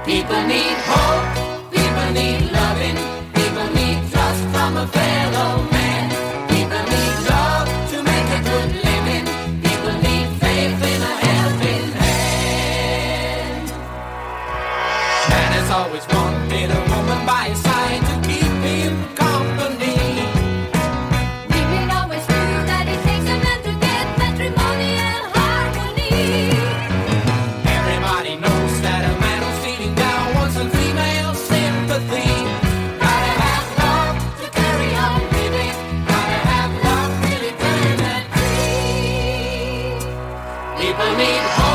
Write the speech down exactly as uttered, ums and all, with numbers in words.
People need hope, people need loving, people need trust from a fellow man. People need love to make a good living, people need faith in a helping hand. Man has always wanted a woman by his side to keep him company. Women always knew that it takes a man to get matrimonial harmony. Everybody knows that a man who's feeling down wants some female sympathy. Gotta have love to carry on living, gotta have love till eternity. People need hope.